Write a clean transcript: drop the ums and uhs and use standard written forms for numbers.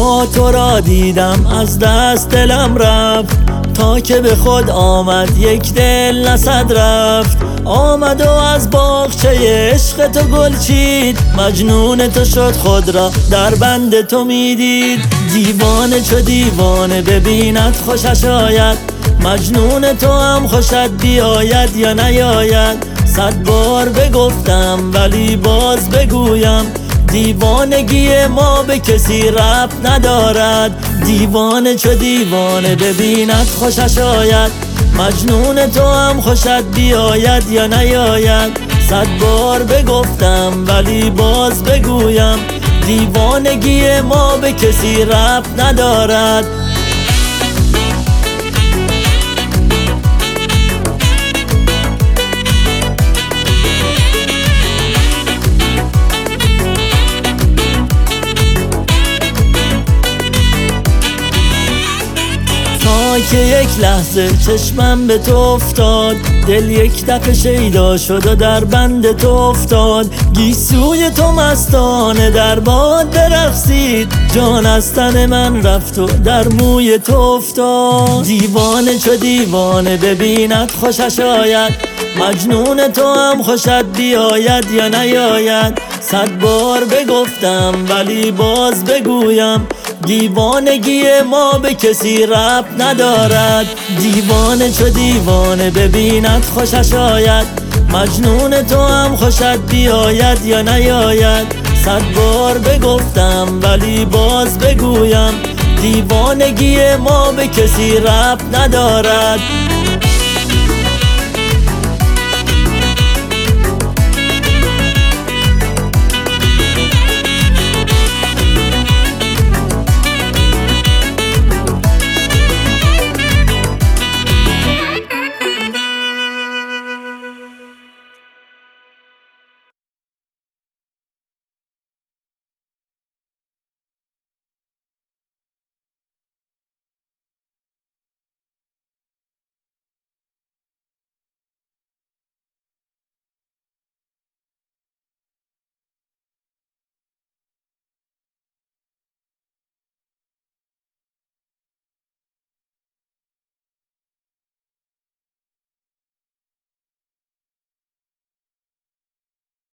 تا تو را دیدم از دست دلم رفت، تا که به خود آمد یک دل نصد رفت. آمد و از باغچه عشق تو گل چید، مجنون تو شد خود را در بند تو میدید. دیوانه چو دیوانه ببیند خوشش آید، مجنون تو هم خوشت بیاید یا نیاید. 100 بار بگفتم ولی باز بگویم، دیوانگی ما به کسی ربط ندارد. دیوانه چو دیوانه ببیند خوشش آید، مجنون تو هم خوشت بیاید یا نیاید. 100 بار بگفتم ولی باز بگویم، دیوانگی ما به کسی ربط ندارد. تا که یک لحظه چشمم به تو افتاد، دل یک دفعه شیدا شد و در بند تو افتاد. گیسوی تو مستانه در باد برقصید، جان از تن من رفت و در موی تو افتاد. دیوانه چو دیوانه ببیند خوشش آید، مجنون تو هم خوشت بیاید یا نیاید. 100 بار بگفتم ولی باز بگویم، دیوانگی ما به کسی ربط ندارد. دیوانه چو دیوانه ببیند خوشش آید، مجنون تو هم خوشت بیاید یا نیاید. 100 بار بگفتم ولی باز بگویم، دیوانگی ما به کسی ربط ندارد.